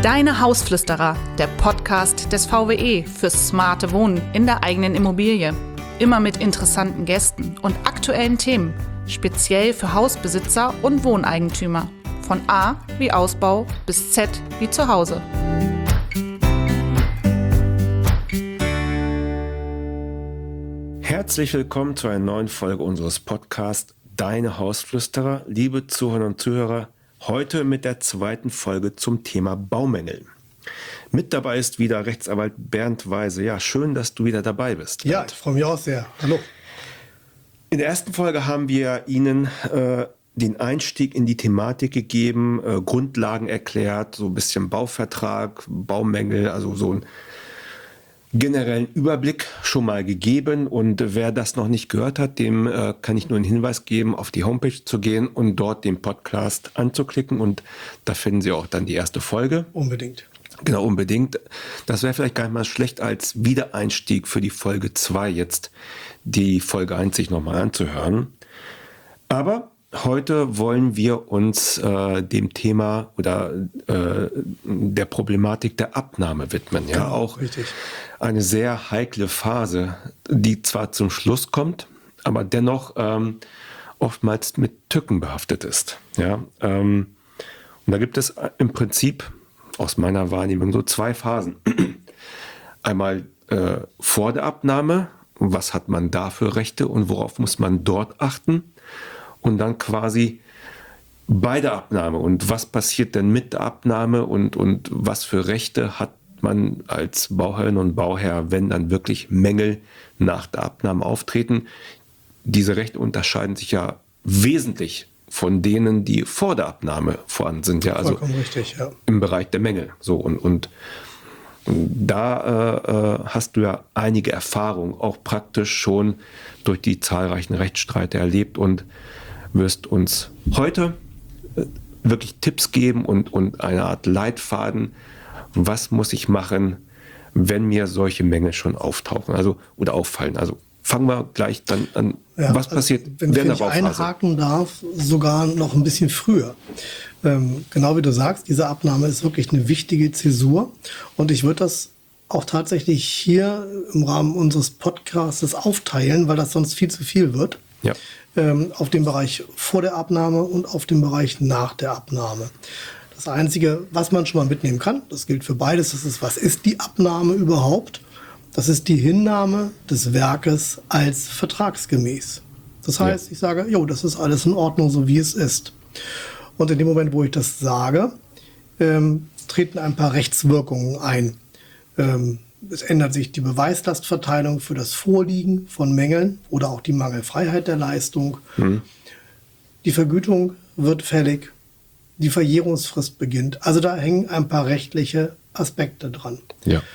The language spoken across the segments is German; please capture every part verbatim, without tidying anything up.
Deine Hausflüsterer, der Podcast des V W E fürs smarte Wohnen in der eigenen Immobilie. Immer mit interessanten Gästen und aktuellen Themen, speziell für Hausbesitzer und Wohneigentümer. Von A wie Ausbau bis Z wie Zuhause. Herzlich willkommen zu einer neuen Folge unseres Podcasts Deine Hausflüsterer. Liebe Zuhörer und Zuhörer, heute mit der zweiten Folge zum Thema Baumängel. Mit dabei ist wieder Rechtsanwalt Bernd Weise. Ja, schön, dass du wieder dabei bist. Ja, ich freue mich auch sehr. Hallo. In der ersten Folge haben wir Ihnen äh, den Einstieg in die Thematik gegeben, äh, Grundlagen erklärt, so ein bisschen Bauvertrag, Baumängel, also so einen generellen Überblick schon mal gegeben. Und wer das noch nicht gehört hat, dem äh, kann ich nur einen Hinweis geben, auf die Homepage zu gehen und dort den Podcast anzuklicken. Und da finden Sie auch dann die erste Folge. Unbedingt. Genau, unbedingt. Das wäre vielleicht gar nicht mal schlecht als Wiedereinstieg für die Folge zwei jetzt, die Folge eins sich nochmal anzuhören. Aber heute wollen wir uns äh, dem Thema oder äh, der Problematik der Abnahme widmen. Ja, genau, auch richtig. Eine sehr heikle Phase, die zwar zum Schluss kommt, aber dennoch ähm, oftmals mit Tücken behaftet ist. Ja, ähm, und da gibt es im Prinzip aus meiner Wahrnehmung so zwei Phasen. Einmal äh, vor der Abnahme, was hat man da für Rechte und worauf muss man dort achten? Und dann quasi bei der Abnahme und was passiert denn mit der Abnahme und, und was für Rechte hat man als Bauherrin und Bauherr, wenn dann wirklich Mängel nach der Abnahme auftreten. Diese Rechte unterscheiden sich ja wesentlich von denen, die vor der Abnahme vorhanden sind. Ja, also vollkommen richtig, ja. Im Bereich der Mängel. So, und, und da äh, hast du ja einige Erfahrungen, auch praktisch schon durch die zahlreichen Rechtsstreite erlebt und wirst uns heute äh, wirklich Tipps geben und, und eine Art Leitfaden, was muss ich machen, wenn mir solche Mängel schon auftauchen, also oder auffallen. Also fangen wir gleich dann an. Ja, was passiert also, wenn, während wenn der ich Bauphase? einhaken darf, sogar noch ein bisschen früher. Ähm, genau wie du sagst, diese Abnahme ist wirklich eine wichtige Zäsur und ich würde das auch tatsächlich hier im Rahmen unseres Podcasts aufteilen, weil das sonst viel zu viel wird. Ja. Ähm, auf den Bereich vor der Abnahme und auf den Bereich nach der Abnahme. Das Einzige, was man schon mal mitnehmen kann, das gilt für beides, das ist, was ist die Abnahme überhaupt? Das ist die Hinnahme des Werkes als vertragsgemäß. Das heißt, ja. ich sage, jo, das ist alles in Ordnung, so wie es ist. Und in dem Moment, wo ich das sage, ähm, treten ein paar Rechtswirkungen ein. Ähm, es ändert sich die Beweislastverteilung für das Vorliegen von Mängeln oder auch die Mangelfreiheit der Leistung. Mhm. Die Vergütung wird fällig. Die Verjährungsfrist beginnt. Also da hängen ein paar rechtliche Aspekte dran. Ja.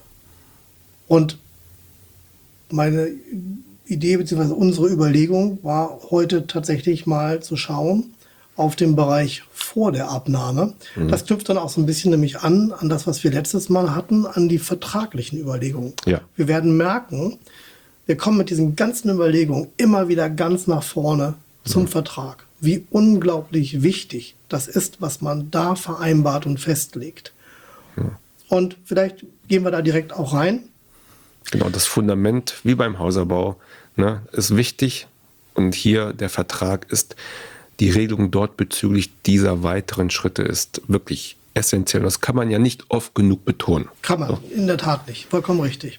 Und meine Idee bzw. unsere Überlegung war heute tatsächlich mal zu schauen auf den Bereich vor der Abnahme. Mhm. Das knüpft dann auch so ein bisschen nämlich an, an das, was wir letztes Mal hatten, an die vertraglichen Überlegungen. Ja. Wir werden merken, wir kommen mit diesen ganzen Überlegungen immer wieder ganz nach vorne zum mhm. Vertrag. Wie unglaublich wichtig das ist, was man da vereinbart und festlegt. Ja. Und vielleicht gehen wir da direkt auch rein. Genau, das Fundament, wie beim Hauserbau, ne, ist wichtig. Und hier der Vertrag ist, die Regelung dort bezüglich dieser weiteren Schritte ist wirklich essentiell. Das kann man ja nicht oft genug betonen. Kann man, so. In der Tat nicht. Vollkommen richtig.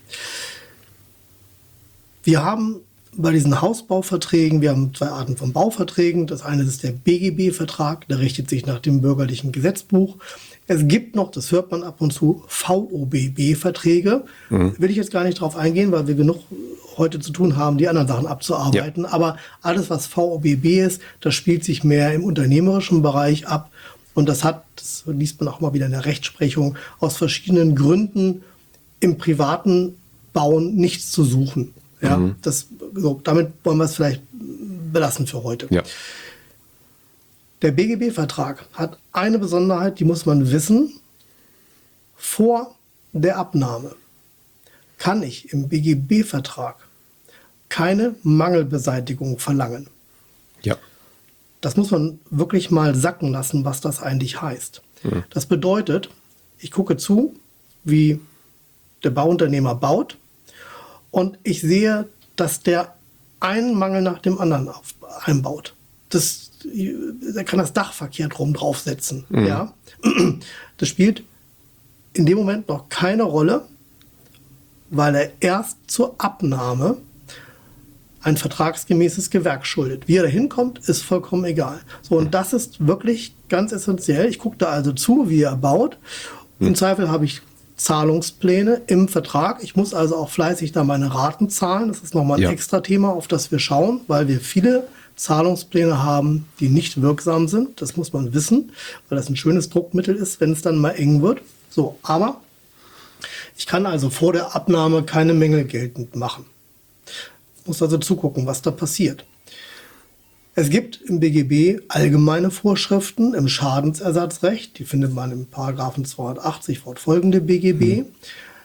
Wir haben bei diesen Hausbauverträgen, wir haben zwei Arten von Bauverträgen. Das eine ist der B G B-Vertrag, der richtet sich nach dem bürgerlichen Gesetzbuch. Es gibt noch, das hört man ab und zu, V O B B-Verträge. Mhm. Will ich jetzt gar nicht drauf eingehen, weil wir genug heute zu tun haben, die anderen Sachen abzuarbeiten. Ja. Aber alles, was V O B B ist, das spielt sich mehr im unternehmerischen Bereich ab. Und das hat, das liest man auch mal wieder in der Rechtsprechung, aus verschiedenen Gründen im privaten Bauen nichts zu suchen. Ja, mhm. das, so, damit wollen wir es vielleicht belassen für heute. Ja. Der B G B-Vertrag hat eine Besonderheit, die muss man wissen. Vor der Abnahme kann ich im B G B-Vertrag keine Mangelbeseitigung verlangen. Ja. Das muss man wirklich mal sacken lassen, was das eigentlich heißt. Mhm. Das bedeutet, Ich gucke zu, wie der Bauunternehmer baut und ich sehe, dass der einen Mangel nach dem anderen auf, einbaut. Das, der kann das Dach verkehrt rum draufsetzen. Mhm. Ja? Das spielt in dem Moment noch keine Rolle, weil er erst zur Abnahme ein vertragsgemäßes Gewerk schuldet. Wie er da hinkommt, ist vollkommen egal. So, und das ist wirklich ganz essentiell. Ich gucke da also zu, wie er baut. Im mhm. Zweifel habe ich Zahlungspläne im Vertrag. Ich muss also auch fleißig da meine Raten zahlen. Das ist nochmal ein ja. extra Thema, auf das wir schauen, weil wir viele Zahlungspläne haben, die nicht wirksam sind. Das muss man wissen, weil das ein schönes Druckmittel ist, wenn es dann mal eng wird. So, aber ich kann also vor der Abnahme keine Mängel geltend machen. Ich muss also zugucken, was da passiert. Es gibt im B G B allgemeine Vorschriften im Schadensersatzrecht. Die findet man im Paragraphen zweihundertachtzig fortfolgende B G B. Hm.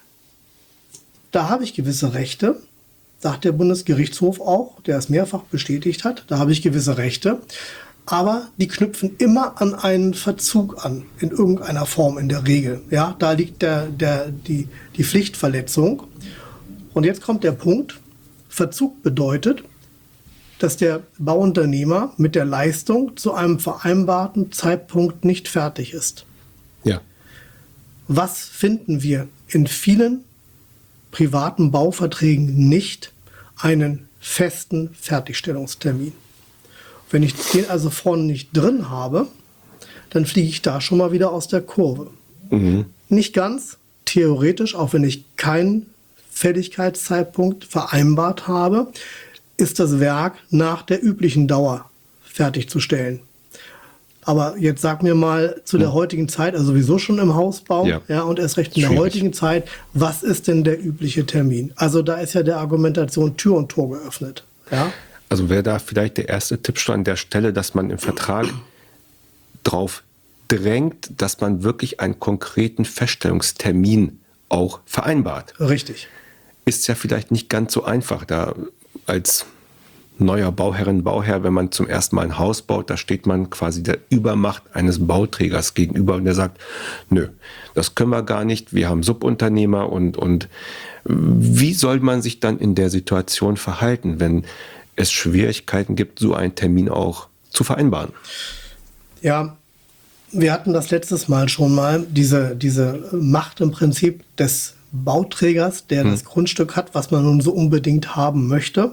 Da habe ich gewisse Rechte, sagt der Bundesgerichtshof auch, der es mehrfach bestätigt hat. Da habe ich gewisse Rechte, aber die knüpfen immer an einen Verzug an, in irgendeiner Form in der Regel. Ja, da liegt der, der, die, die Pflichtverletzung. Und jetzt kommt der Punkt, Verzug bedeutet, dass der Bauunternehmer mit der Leistung zu einem vereinbarten Zeitpunkt nicht fertig ist. Ja. Was finden wir in vielen privaten Bauverträgen nicht? Einen festen Fertigstellungstermin. Wenn ich den also vorne nicht drin habe, dann fliege ich da schon mal wieder aus der Kurve. Mhm. Nicht ganz, theoretisch, auch wenn ich keinen Fälligkeitszeitpunkt vereinbart habe, ist das Werk nach der üblichen Dauer fertigzustellen. Aber jetzt sag mir mal zu der hm. heutigen Zeit, also sowieso schon im Hausbau, ja, ja und erst recht in Schwierig. der heutigen Zeit, was ist denn der übliche Termin? Also da ist ja der Argumentation Tür und Tor geöffnet. Ja? Also wäre da vielleicht der erste Tipp schon an der Stelle, dass man im Vertrag drauf drängt, dass man wirklich einen konkreten Feststellungstermin auch vereinbart. Richtig. Ist ja vielleicht nicht ganz so einfach, da als neuer Bauherrin, Bauherr, wenn man zum ersten Mal ein Haus baut, da steht man quasi der Übermacht eines Bauträgers gegenüber und der sagt, nö, das können wir gar nicht, wir haben Subunternehmer und, und wie soll man sich dann in der Situation verhalten, wenn es Schwierigkeiten gibt, so einen Termin auch zu vereinbaren? Ja, wir hatten das letztes Mal schon mal, diese, diese Macht im Prinzip des Bauträgers, der hm. das Grundstück hat, was man nun so unbedingt haben möchte.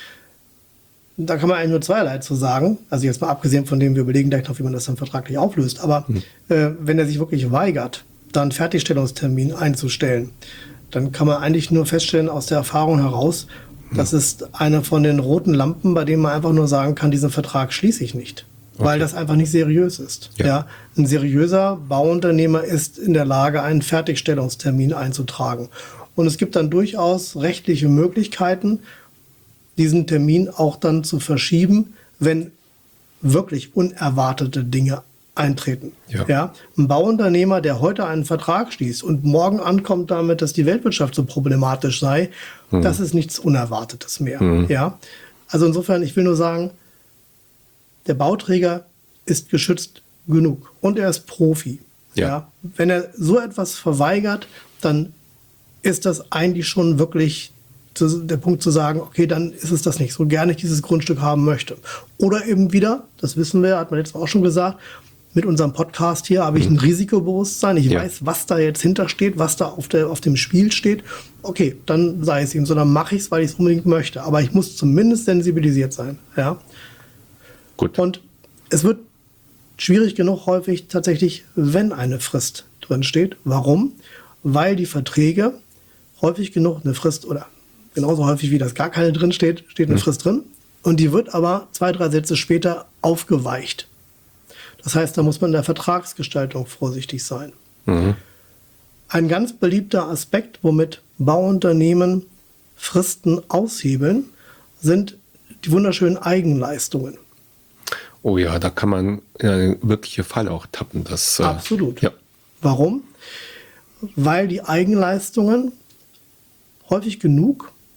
Da kann man eigentlich nur zweierlei zu sagen. Also jetzt mal abgesehen von dem, wir überlegen gleich noch, wie man das dann vertraglich auflöst. Aber hm. äh, wenn er sich wirklich weigert, dann einen Fertigstellungstermin einzustellen, dann kann man eigentlich nur feststellen aus der Erfahrung heraus, hm. das ist eine von den roten Lampen, bei denen man einfach nur sagen kann, diesen Vertrag schließe ich nicht. Okay. Weil das einfach nicht seriös ist. Ja. Ja, ein seriöser Bauunternehmer ist in der Lage, einen Fertigstellungstermin einzutragen. Und es gibt dann durchaus rechtliche Möglichkeiten, diesen Termin auch dann zu verschieben, wenn wirklich unerwartete Dinge eintreten. Ja. Ja, ein Bauunternehmer, der heute einen Vertrag schließt und morgen ankommt damit, dass die Weltwirtschaft so problematisch sei, mhm. das ist nichts Unerwartetes mehr. Mhm. Ja, also insofern, ich will nur sagen, der Bauträger ist geschützt genug und er ist Profi. Ja. Ja. Wenn er so etwas verweigert, dann ist das eigentlich schon wirklich der Punkt zu sagen, okay, dann ist es das nicht, so gerne ich dieses Grundstück haben möchte. Oder eben wieder, das wissen wir, hat man jetzt auch schon gesagt, mit unserem Podcast hier habe ich ein Risikobewusstsein. Ich ja. weiß, was da jetzt hintersteht, was da auf, der, auf dem Spiel steht. Okay, dann sei es ihm so, dann mache ich es, weil ich es unbedingt möchte. Aber ich muss zumindest sensibilisiert sein. Ja. Gut. Und es wird schwierig genug häufig tatsächlich, wenn eine Frist drin steht. Warum? Weil die Verträge häufig genug eine Frist oder genauso häufig wie das gar keine drin steht, steht eine mhm. Frist drin. Und die wird aber zwei, drei Sätze später aufgeweicht. Das heißt, da muss man in der Vertragsgestaltung vorsichtig sein. Mhm. Ein ganz beliebter Aspekt, womit Bauunternehmen Fristen aushebeln, sind die wunderschönen Eigenleistungen. Oh ja, da kann man in eine wirkliche Falle auch tappen. Das, Absolut. Äh, ja. Warum? Weil die Eigenleistungen häufig genug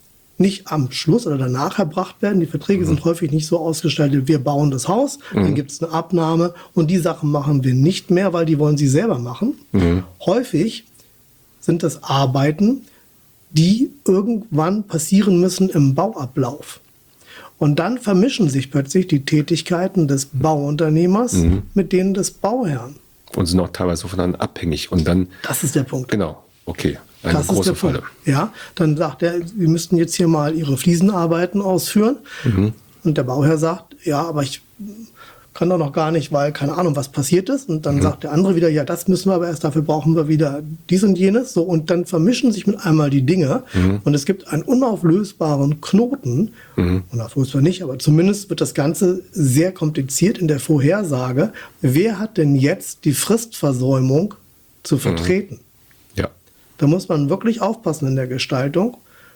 nicht am Schluss oder danach erbracht werden. Die Verträge mhm. sind häufig nicht so ausgestaltet, wir bauen das Haus, mhm. dann gibt es eine Abnahme und die Sachen machen wir nicht mehr, weil die wollen sie selber machen. Mhm. Häufig sind das Arbeiten, die irgendwann passieren müssen im Bauablauf. Und dann vermischen sich plötzlich die Tätigkeiten des Bauunternehmers mhm. mit denen des Bauherrn. Und sind auch teilweise voneinander abhängig. Und dann, das ist der Punkt. Genau, okay. Eine das große ist der Falle. Punkt. Ja, dann sagt er, Sie müssten jetzt hier mal Ihre Fliesenarbeiten ausführen. Mhm. Und der Bauherr sagt, ja, aber ich kann doch noch gar nicht, weil keine Ahnung, was passiert ist. Und dann mhm. sagt der andere wieder, ja, das müssen wir aber erst, dafür brauchen wir wieder dies und jenes. So, und dann vermischen sich mit einmal die Dinge. Mhm. Und es gibt einen unauflösbaren Knoten. Mhm. Unauflösbar nicht, aber zumindest wird das Ganze sehr kompliziert in der Vorhersage. Wer hat denn jetzt die Fristversäumung zu vertreten? Mhm. Ja. Da muss man wirklich aufpassen in der Gestaltung.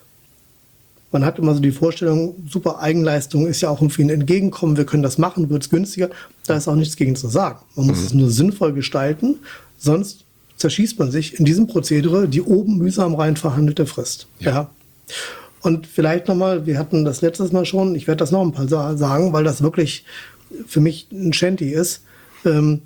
Man hat immer so die Vorstellung, super Eigenleistung ist ja auch irgendwie ein Entgegenkommen, wir können das machen, wird es günstiger. Da ist auch nichts gegen zu sagen. Man muss mhm. es nur sinnvoll gestalten, sonst zerschießt man sich in diesem Prozedere die oben mühsam rein verhandelte Frist. Ja. Ja. Und vielleicht nochmal, wir hatten das letztes Mal schon, ich werde das noch ein paar sagen, weil das wirklich für mich ein Shanty ist. Ähm,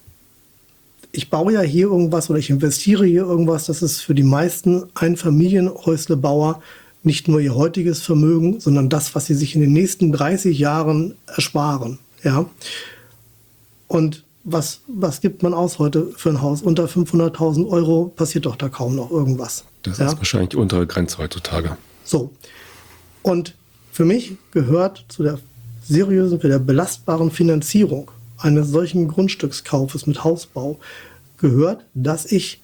ich baue ja hier irgendwas oder ich investiere hier irgendwas, das ist für die meisten Einfamilienhäuslebauer nicht nur ihr heutiges Vermögen, sondern das, was sie sich in den nächsten dreißig Jahren ersparen. Ja? Und was, was gibt man aus heute für ein Haus? Unter fünfhunderttausend Euro passiert doch da kaum noch irgendwas. Das ja? ist wahrscheinlich die untere Grenze heutzutage. So. Und für mich gehört zu der seriösen, für der belastbaren Finanzierung eines solchen Grundstückskaufes mit Hausbau, gehört, dass ich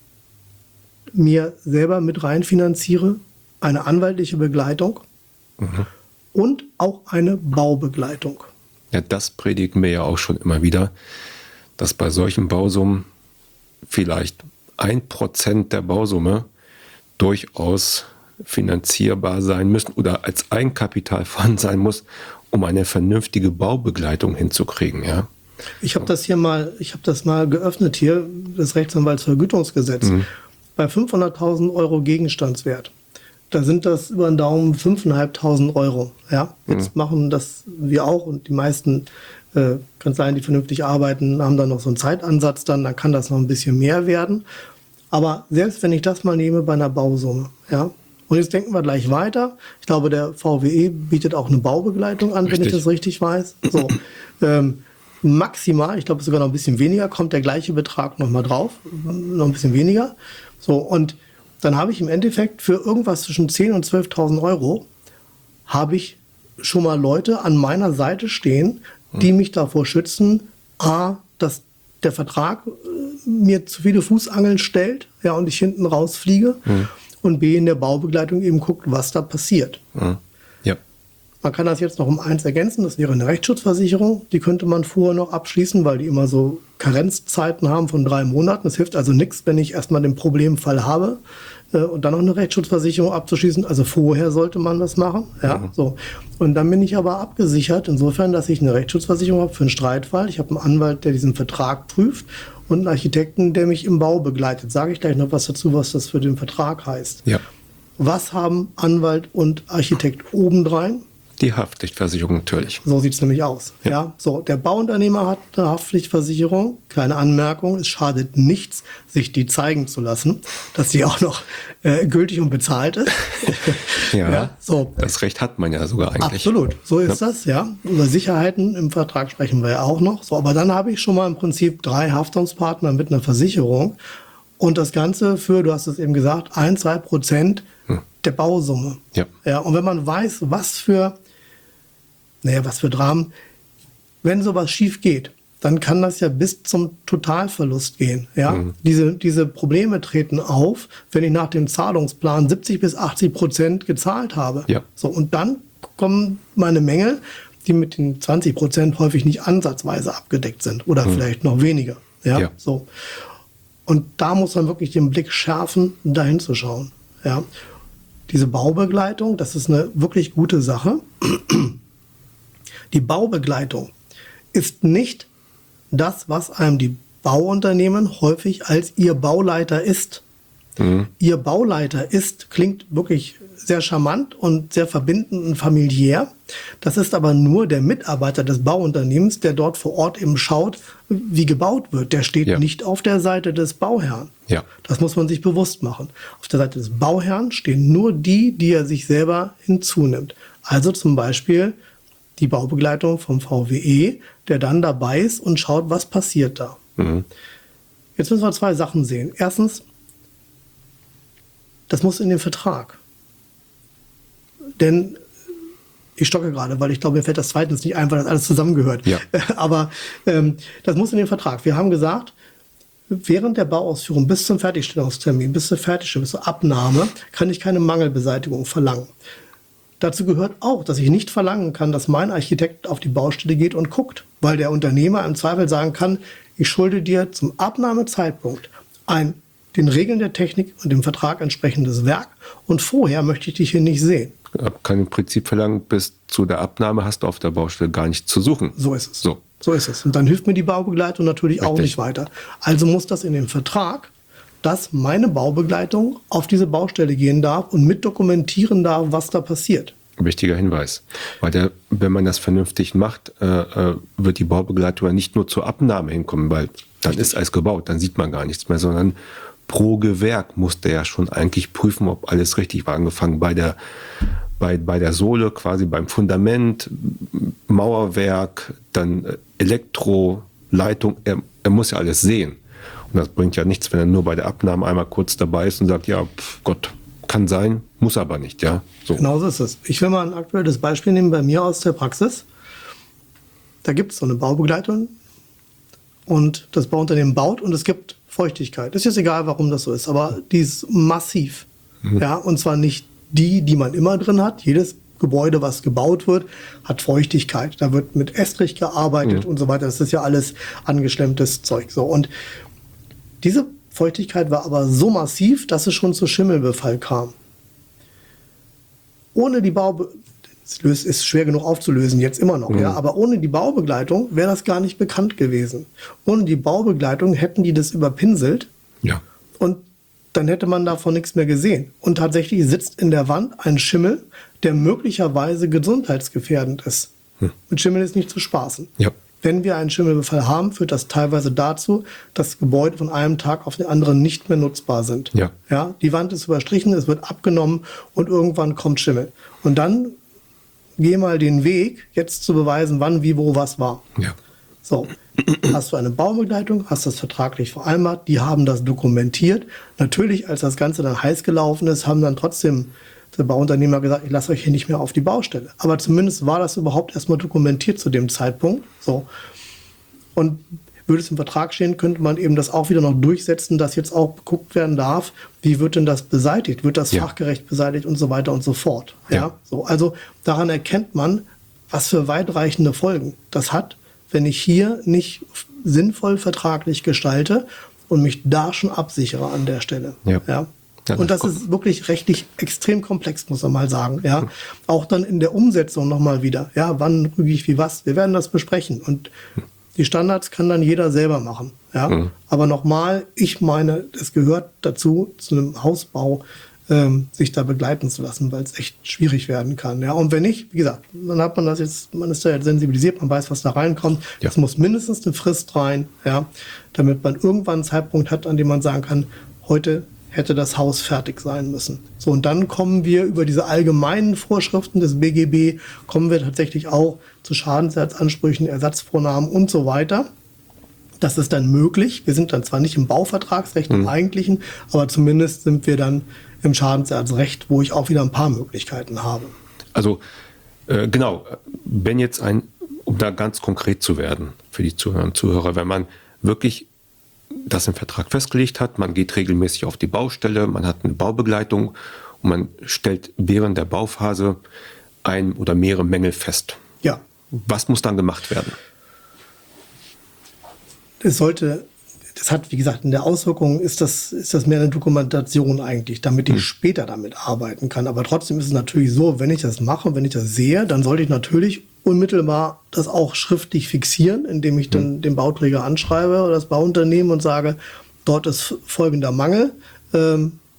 mir selber mit reinfinanziere, eine anwaltliche Begleitung mhm. und auch eine Baubegleitung. Ja, das predigen wir ja auch schon immer wieder, dass bei solchen Bausummen vielleicht ein Prozent der Bausumme durchaus finanzierbar sein müssen oder als Eigenkapital vorhanden sein muss, um eine vernünftige Baubegleitung hinzukriegen. Ja? Ich habe das hier mal, ich habe das mal geöffnet hier, das Rechtsanwaltsvergütungsgesetz. Mhm. Bei fünfhunderttausend Euro Gegenstandswert. Da sind das über den Daumen fünftausendfünfhundert Euro. Ja? Jetzt mhm. machen das wir auch und die meisten äh, Kanzleien, die vernünftig arbeiten, haben dann noch so einen Zeitansatz dann, dann kann das noch ein bisschen mehr werden. Aber selbst wenn ich das mal nehme bei einer Bausumme, ja, und jetzt denken wir gleich weiter. Ich glaube, der V W E bietet auch eine Baubegleitung an, richtig. Wenn ich das richtig weiß. So, ähm, maximal, ich glaube sogar noch ein bisschen weniger, kommt der gleiche Betrag noch mal drauf, noch ein bisschen weniger. So, und dann habe ich im Endeffekt für irgendwas zwischen zehntausend und zwölftausend Euro habe ich schon mal Leute an meiner Seite stehen, die mich davor schützen, a, dass der Vertrag äh, mir zu viele Fußangeln stellt, ja, und ich hinten rausfliege, mhm. und b, in der Baubegleitung eben guckt, was da passiert. Mhm. Ja. Man kann das jetzt noch um eins ergänzen, das wäre eine Rechtsschutzversicherung, die könnte man vorher noch abschließen, weil die immer so Karenzzeiten haben von drei Monaten. Es hilft also nichts, wenn ich erstmal den Problemfall habe äh, und dann noch eine Rechtsschutzversicherung abzuschließen. Also vorher sollte man das machen. Ja, mhm. so. Und dann bin ich aber abgesichert, insofern, dass ich eine Rechtsschutzversicherung habe für einen Streitfall. Ich habe einen Anwalt, der diesen Vertrag prüft und einen Architekten, der mich im Bau begleitet. Sage ich gleich noch was dazu, was das für den Vertrag heißt. Ja. Was haben Anwalt und Architekt obendrein? Die Haftpflichtversicherung natürlich. So sieht es nämlich aus. Ja. Ja, so, der Bauunternehmer hat eine Haftpflichtversicherung. Keine Anmerkung, es schadet nichts, sich die zeigen zu lassen, dass die auch noch äh, gültig und bezahlt ist. ja, ja, so. Das Recht hat man ja sogar eigentlich. Absolut, so ist ja. das, ja. Über Sicherheiten im Vertrag sprechen wir ja auch noch. So, aber dann habe ich schon mal im Prinzip drei Haftungspartner mit einer Versicherung. Und das Ganze für, du hast es eben gesagt, ein, zwei Prozent hm. der Bausumme. Ja. Ja. Und wenn man weiß, was für Naja, was für Dramen. Wenn sowas schief geht, dann kann das ja bis zum Totalverlust gehen. Ja? Mhm. Diese, diese Probleme treten auf, wenn ich nach dem Zahlungsplan siebzig bis achtzig Prozent gezahlt habe. Ja. So, und dann kommen meine Mängel, die mit den zwanzig Prozent häufig nicht ansatzweise abgedeckt sind oder mhm. vielleicht noch weniger. Ja? Ja. So. Und da muss man wirklich den Blick schärfen, dahin zu schauen. Ja? Diese Baubegleitung, das ist eine wirklich gute Sache. Die Baubegleitung ist nicht das, was einem die Bauunternehmen häufig als ihr Bauleiter ist. Mhm. Ihr Bauleiter ist, klingt wirklich sehr charmant und sehr verbindend und familiär. Das ist aber nur der Mitarbeiter des Bauunternehmens, der dort vor Ort eben schaut, wie gebaut wird. Der steht ja. nicht auf der Seite des Bauherrn. Ja. Das muss man sich bewusst machen. Auf der Seite des Bauherrn stehen nur die, die er sich selber hinzunimmt. Also zum Beispiel die Baubegleitung vom V W E, der dann dabei ist und schaut, was passiert da. Mhm. Jetzt müssen wir zwei Sachen sehen. Erstens, das muss in den Vertrag. Denn ich stocke gerade, weil ich glaube, mir fällt das zweitens nicht ein, weil das alles zusammengehört. Ja. Aber ähm, das muss in den Vertrag. Wir haben gesagt, während der Bauausführung bis zum Fertigstellungstermin, bis zur Fertigstellung, bis zur Abnahme, kann ich keine Mangelbeseitigung verlangen. Dazu gehört auch, dass ich nicht verlangen kann, dass mein Architekt auf die Baustelle geht und guckt, weil der Unternehmer im Zweifel sagen kann, ich schulde dir zum Abnahmezeitpunkt ein den Regeln der Technik und dem Vertrag entsprechendes Werk und vorher möchte ich dich hier nicht sehen. Kann im Prinzip verlangen, bis zu der Abnahme hast du auf der Baustelle gar nichts zu suchen. So ist es. So, so ist es. Und dann hilft mir die Baubegleitung natürlich Richtig. Auch nicht weiter. Also muss das in den Vertrag, dass meine Baubegleitung auf diese Baustelle gehen darf und mit dokumentieren darf, was da passiert. Wichtiger Hinweis. Weil der, wenn man das vernünftig macht, äh, wird die Baubegleitung ja nicht nur zur Abnahme hinkommen, weil dann Richtig. Ist alles gebaut, dann sieht man gar nichts mehr, sondern pro Gewerk muss der ja schon eigentlich prüfen, ob alles richtig war. Angefangen bei der, bei, bei der Sohle, quasi beim Fundament, Mauerwerk, dann Elektro, Leitung. Er, er muss ja alles sehen. Und das bringt ja nichts, wenn er nur bei der Abnahme einmal kurz dabei ist und sagt, ja, pf, Gott, kann sein, muss aber nicht. Ja, so. Genau so ist es. Ich will mal ein aktuelles Beispiel nehmen bei mir aus der Praxis. Da gibt es so eine Baubegleitung und das Bauunternehmen baut und es gibt Feuchtigkeit. Ist jetzt egal, warum das so ist, aber die ist massiv. Mhm. Ja, und zwar nicht die, die man immer drin hat. Jedes Gebäude, was gebaut wird, hat Feuchtigkeit. Da wird mit Estrich gearbeitet mhm. und so weiter. Das ist ja alles angeschlemmtes Zeug. So. Und diese Feuchtigkeit war aber so massiv, dass es schon zu Schimmelbefall kam. Ohne die Baube... Es ist schwer genug aufzulösen, jetzt immer noch. Mhm. Ja, aber ohne die Baubegleitung wäre das gar nicht bekannt gewesen. Ohne die Baubegleitung hätten die das überpinselt. Ja. Und dann hätte man davon nichts mehr gesehen. Und tatsächlich sitzt in der Wand ein Schimmel, der möglicherweise gesundheitsgefährdend ist. Hm. Mit Schimmel ist nicht zu spaßen. Ja. Wenn wir einen Schimmelbefall haben, führt das teilweise dazu, dass Gebäude von einem Tag auf den anderen nicht mehr nutzbar sind. Ja. Ja, die Wand ist überstrichen, es wird abgenommen und irgendwann kommt Schimmel. Und dann geh mal den Weg, jetzt zu beweisen, wann, wie, wo, was war. Ja. So, hast du eine Baubegleitung, hast das vertraglich vereinbart, die haben das dokumentiert. Natürlich, als das Ganze dann heiß gelaufen ist, haben dann trotzdem der Bauunternehmer gesagt, ich lasse euch hier nicht mehr auf die Baustelle. Aber zumindest war das überhaupt erstmal dokumentiert zu dem Zeitpunkt. So. Und würde es im Vertrag stehen, könnte man eben das auch wieder noch durchsetzen, dass jetzt auch geguckt werden darf, wie wird denn das beseitigt? Wird das ja. fachgerecht beseitigt und so weiter und so fort. Ja. Ja? So, also daran erkennt man, was für weitreichende Folgen das hat, wenn ich hier nicht sinnvoll vertraglich gestalte und mich da schon absichere an der Stelle. Ja. Ja? Ja, und das ist wirklich rechtlich extrem komplex, muss man mal sagen. Ja, hm. Auch dann in der Umsetzung nochmal wieder. Ja, wann rüge ich wie was? Wir werden das besprechen. Und hm. die Standards kann dann jeder selber machen. Ja, hm. aber nochmal, ich meine, es gehört dazu, zu einem Hausbau, ähm, sich da begleiten zu lassen, weil es echt schwierig werden kann. Ja, und wenn nicht, wie gesagt, dann hat man das jetzt, man ist da jetzt sensibilisiert, man weiß, was da reinkommt. Es ja. muss mindestens eine Frist rein, ja, damit man irgendwann einen Zeitpunkt hat, an dem man sagen kann, heute hätte das Haus fertig sein müssen. So, und dann kommen wir über diese allgemeinen Vorschriften des B G B, kommen wir tatsächlich auch zu Schadensersatzansprüchen, Ersatzvornahmen und so weiter. Das ist dann möglich. Wir sind dann zwar nicht im Bauvertragsrecht mhm. im eigentlichen, aber zumindest sind wir dann im Schadensersatzrecht, wo ich auch wieder ein paar Möglichkeiten habe. Also äh, genau, wenn jetzt ein, um da ganz konkret zu werden für die Zuhörer und Zuhörer, wenn man wirklich das im Vertrag festgelegt hat, man geht regelmäßig auf die Baustelle, man hat eine Baubegleitung und man stellt während der Bauphase ein oder mehrere Mängel fest. Ja. Was muss dann gemacht werden? Es sollte, das hat, wie gesagt, in der Auswirkung ist das, ist das mehr eine Dokumentation eigentlich, damit ich hm. später damit arbeiten kann. Aber trotzdem ist es natürlich so, wenn ich das mache, wenn ich das sehe, dann sollte ich natürlich unmittelbar das auch schriftlich fixieren, indem ich dann den Bauträger anschreibe oder das Bauunternehmen und sage, dort ist folgender Mangel. Ähm,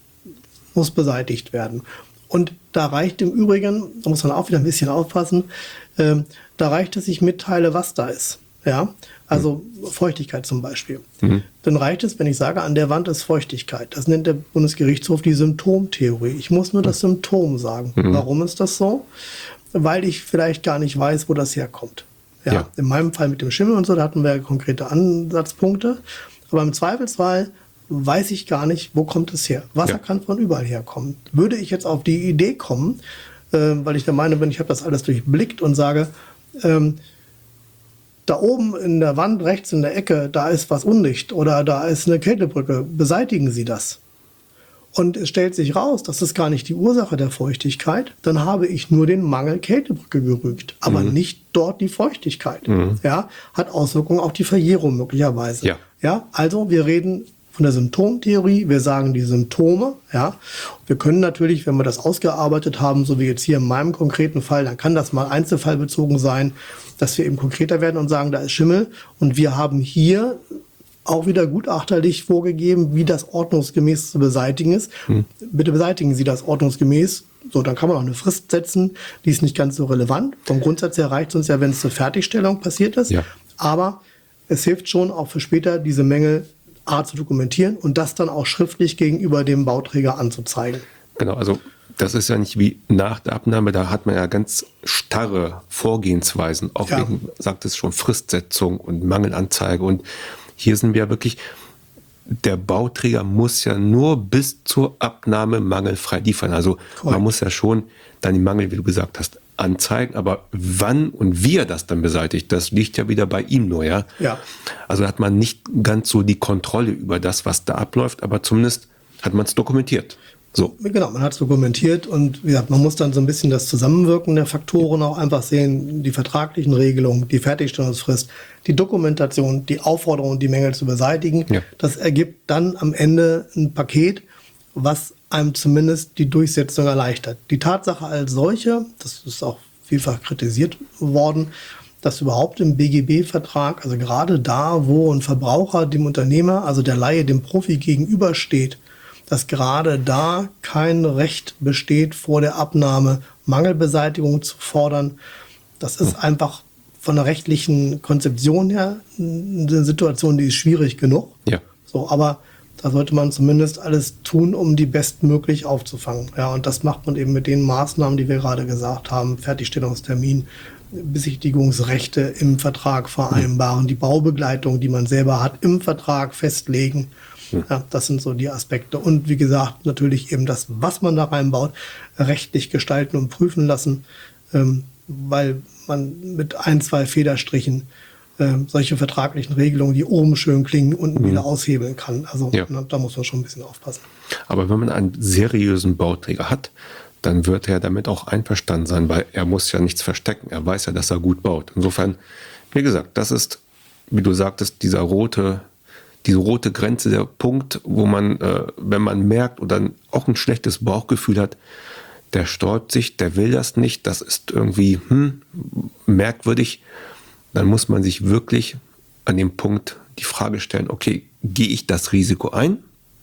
muss beseitigt werden. Und da reicht im Übrigen, da muss man auch wieder ein bisschen aufpassen, äh, da reicht es, ich mitteile, was da ist. Ja, also mhm. Feuchtigkeit zum Beispiel. Mhm. Dann reicht es, wenn ich sage, an der Wand ist Feuchtigkeit. Das nennt der Bundesgerichtshof die Symptomtheorie. Ich muss nur mhm. das Symptom sagen. Mhm. Warum ist das so? Weil ich vielleicht gar nicht weiß, wo das herkommt. Ja, ja. In meinem Fall mit dem Schimmel und so, da hatten wir konkrete Ansatzpunkte. Aber im Zweifelsfall weiß ich gar nicht, wo kommt es her. Wasser ja. kann von überall herkommen. Würde ich jetzt auf die Idee kommen, äh, weil ich der Meinung bin, ich habe das alles durchblickt und sage, ähm, da oben in der Wand, rechts in der Ecke, da ist was undicht oder da ist eine Kältebrücke, beseitigen Sie das. Und es stellt sich raus, das ist gar nicht die Ursache der Feuchtigkeit, dann habe ich nur den Mangel Kältebrücke gerügt, aber mhm. nicht dort die Feuchtigkeit. Mhm. Ja, hat Auswirkungen auf die Verjährung möglicherweise. Ja. Ja, also wir reden von der Symptomtheorie, wir sagen die Symptome, ja. Wir können natürlich, wenn wir das ausgearbeitet haben, so wie jetzt hier in meinem konkreten Fall, dann kann das mal einzelfallbezogen sein, dass wir eben konkreter werden und sagen, da ist Schimmel und wir haben hier auch wieder gutachterlich vorgegeben, wie das ordnungsgemäß zu beseitigen ist. Hm. Bitte beseitigen Sie das ordnungsgemäß. So, dann kann man auch eine Frist setzen, die ist nicht ganz so relevant. Vom Grundsatz her reicht es uns ja, wenn es zur Fertigstellung passiert ist. Ja. Aber es hilft schon auch für später, diese Mängel A zu dokumentieren und das dann auch schriftlich gegenüber dem Bauträger anzuzeigen. Genau, also das ist ja nicht wie nach der Abnahme, da hat man ja ganz starre Vorgehensweisen, auch ja. wegen, sagt es schon, Fristsetzung und Mangelanzeige. Und hier sind wir wirklich, der Bauträger muss ja nur bis zur Abnahme mangelfrei liefern. Also Correct. Man muss ja schon dann die Mangel, wie du gesagt hast, anzeigen, aber wann und wie er das dann beseitigt, das liegt ja wieder bei ihm nur, ja. Ja. Also hat man nicht ganz so die Kontrolle über das, was da abläuft, aber zumindest hat man es dokumentiert. So. Genau, man hat es dokumentiert und wie gesagt, man muss dann so ein bisschen das Zusammenwirken der Faktoren auch einfach sehen, die vertraglichen Regelungen, die Fertigstellungsfrist, die Dokumentation, die Aufforderung, die Mängel zu beseitigen. Ja. Das ergibt dann am Ende ein Paket, was einem zumindest die Durchsetzung erleichtert. Die Tatsache als solche, das ist auch vielfach kritisiert worden, dass überhaupt im B G B-Vertrag, also gerade da, wo ein Verbraucher dem Unternehmer, also der Laie, dem Profi gegenübersteht, dass gerade da kein Recht besteht, vor der Abnahme Mangelbeseitigung zu fordern. Das ist einfach von der rechtlichen Konzeption her eine Situation, die ist schwierig genug. Ja. So, aber da sollte man zumindest alles tun, um die bestmöglich aufzufangen. Ja, und das macht man eben mit den Maßnahmen, die wir gerade gesagt haben, Fertigstellungstermin, Besichtigungsrechte im Vertrag vereinbaren, die Baubegleitung, die man selber hat, im Vertrag festlegen. Ja, das sind so die Aspekte. Und wie gesagt, natürlich eben das, was man da reinbaut, rechtlich gestalten und prüfen lassen, ähm, weil man mit ein, zwei Federstrichen ähm, solche vertraglichen Regelungen, die oben schön klingen, unten mhm. wieder aushebeln kann. Also ja. na, da muss man schon ein bisschen aufpassen. Aber wenn man einen seriösen Bauträger hat, dann wird er damit auch einverstanden sein, weil er muss ja nichts verstecken. Er weiß ja, dass er gut baut. Insofern, wie gesagt, das ist, wie du sagtest, dieser rote diese rote Grenze, der Punkt, wo man, äh, wenn man merkt oder auch ein schlechtes Bauchgefühl hat, der sträubt sich, der will das nicht, das ist irgendwie hm, merkwürdig, dann muss man sich wirklich an dem Punkt die Frage stellen, okay, gehe ich das Risiko ein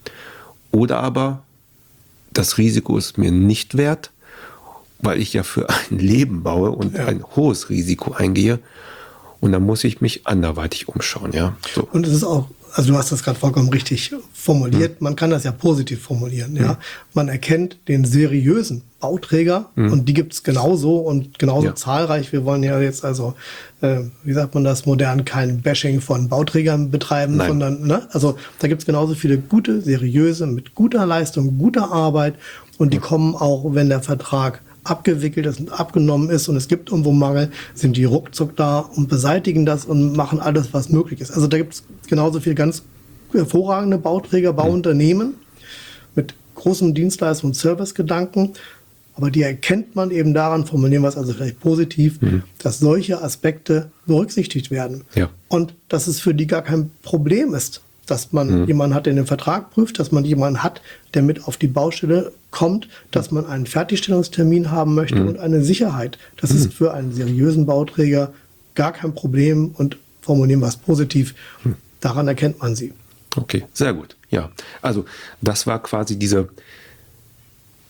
oder aber das Risiko ist mir nicht wert, weil ich ja für ein Leben baue und ja. ein hohes Risiko eingehe und dann muss ich mich anderweitig umschauen. Ja? So. Und es ist auch, also du hast das gerade vollkommen richtig formuliert. Mhm. Man kann das ja positiv formulieren. Mhm. Ja, man erkennt den seriösen Bauträger mhm. und die gibt es genauso und genauso ja. zahlreich. Wir wollen ja jetzt also, äh, wie sagt man das modern, kein Bashing von Bauträgern betreiben, Nein. sondern ne, also da gibt es genauso viele gute, seriöse mit guter Leistung, guter Arbeit und die mhm. kommen auch, wenn der Vertrag abgewickelt ist und abgenommen ist und es gibt irgendwo Mangel, sind die ruckzuck da und beseitigen das und machen alles, was möglich ist. Also da gibt es genauso viele ganz hervorragende Bauträger, Bauunternehmen mit großem Dienstleistungs- und Servicegedanken, aber die erkennt man eben daran, formulieren wir es also vielleicht positiv, mhm. dass solche Aspekte berücksichtigt werden. Ja. Und dass es für die gar kein Problem ist, dass man mhm. jemanden hat, der den Vertrag prüft, dass man jemanden hat, der mit auf die Baustelle kommt, dass man einen Fertigstellungstermin haben möchte mhm. und eine Sicherheit. Das mhm. ist für einen seriösen Bauträger gar kein Problem und formulieren wir es positiv. Mhm. Daran erkennt man sie. Okay, sehr gut. Ja, also das war quasi diese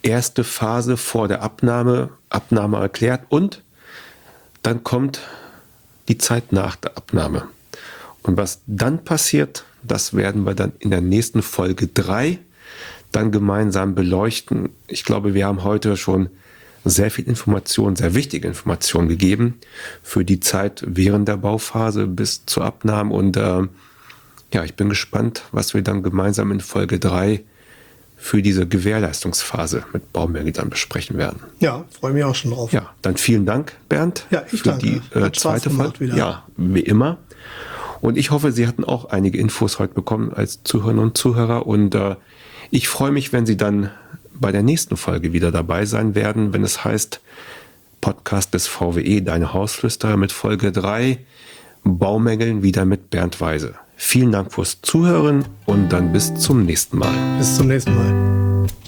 erste Phase vor der Abnahme, Abnahme erklärt und dann kommt die Zeit nach der Abnahme. Und was dann passiert, das werden wir dann in der nächsten Folge drei dann gemeinsam beleuchten. Ich glaube, wir haben heute schon sehr viel Information, sehr wichtige Informationen gegeben für die Zeit während der Bauphase bis zur Abnahme. Und äh, ja, ich bin gespannt, was wir dann gemeinsam in Folge drei für diese Gewährleistungsphase mit Baumärkte dann besprechen werden. Ja, freue mich auch schon drauf. Ja, dann vielen Dank, Bernd, ja, ich für danke. die äh, zweite Folge. Wieder. Ja, wie immer. Und ich hoffe, Sie hatten auch einige Infos heute bekommen als Zuhörerinnen und Zuhörer. Und äh, ich freue mich, wenn Sie dann bei der nächsten Folge wieder dabei sein werden, wenn es heißt Podcast des V W E, Deine Hausflüsterer mit Folge drei, Baumängeln wieder mit Bernd Weise. Vielen Dank fürs Zuhören und dann bis zum nächsten Mal. Bis zum nächsten Mal.